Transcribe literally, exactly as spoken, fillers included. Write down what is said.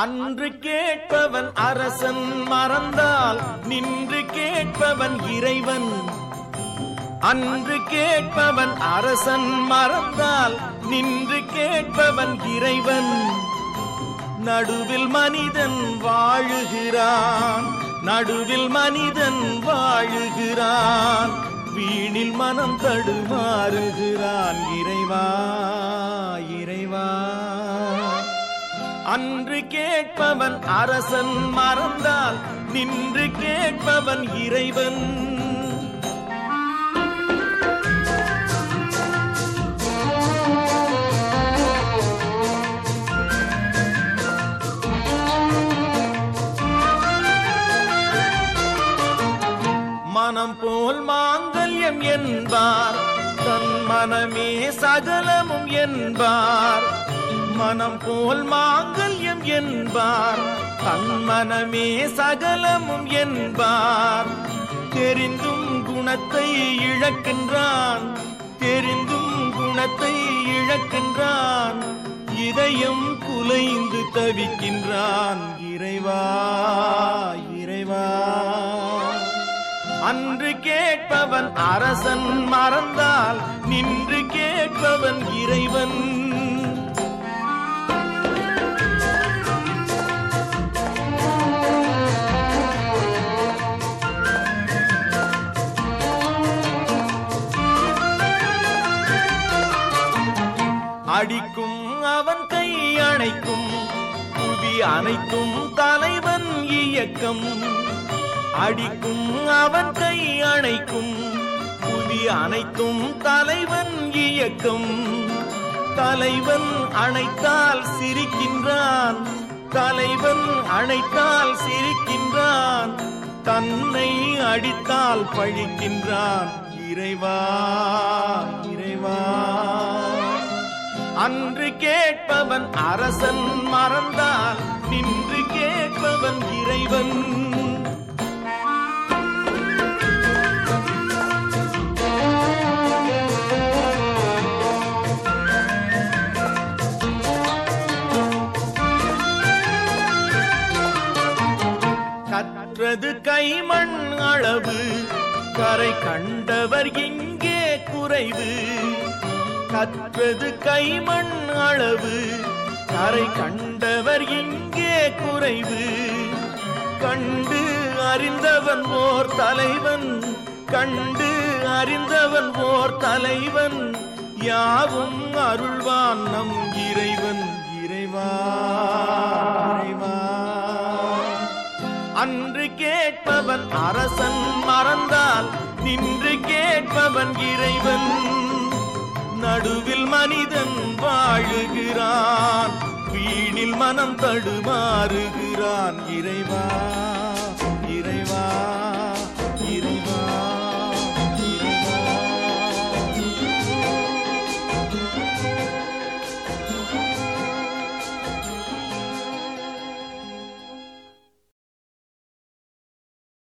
அன்று கேட்பவன் அரசன் மறந்தால் நின்று கேட்பவன் இறைவன். அன்று கேட்பவன் அரசன் மறந்தால் நின்று கேட்பவன் இறைவன். நடுவில் மனிதன் வாழுகிறான், நடுவில் மனிதன் வாழுகிறான், வீணில் மனம் தடுமாறுகிறான். இறைவா இறைவா, அன்று கேட்பவன் அரசன் மறந்தால் நின்று கேட்பவன் இறைவன். மனம் போல் மாங்கல்யம் என்பார், தன் மனமே சகலமும் என்பார். மனம் போல் மாங்கல்யம் என்பார், தன் மனமே சகலமும் என்பார். தெரிந்தும் குணத்தை இழக்கின்றான், தெரிந்தும் குணத்தை இழக்கின்றான். இதயம் குலைந்து தவிக்கின்றான். இறைவா இறைவா, அன்று கேட்பவன் அரசன் மறந்தால் நின்று கேட்பவன் இறைவன். அடிக்கும் அவன் கை அணைக்கும், புவி அனைத்தும் தலைவன் இயக்கம். அடிக்கும் அவன் கை அணைக்கும், புவி அனைத்தும் தலைவன் இயக்கம். தலைவன் அணைத்தால் சிரிக்கின்றான், தலைவன் அணைத்தால் சிரிக்கின்றான். தன்னை அடித்தால் பழிக்கின்றான். இறைவா இறைவா, அன்று கேட்பவன் அரசன் மறந்தால் நின்று கேட்பவன் இறைவன். கற்றது கைமண் அளவு, கரை கண்டவர் இங்கே குறைவு. கற்றது கைமண் அளவு, கரை கண்டவர் இங்கே குறைவு. கண்டு அறிந்தவன் ஓர் தலைவன், கண்டு அறிந்தவன் ஓர் தலைவன். யாவும் அருள்வான் நம் இறைவன். இறைவா இறைவா, அன்று கேட்பவன் அரசன் மறந்தால் நின்று கேட்பவன் இறைவன். நடுவில் மனிதன் வாழுகிறான், வீணில் மனம் தடுமாறுகிறான். இறைவா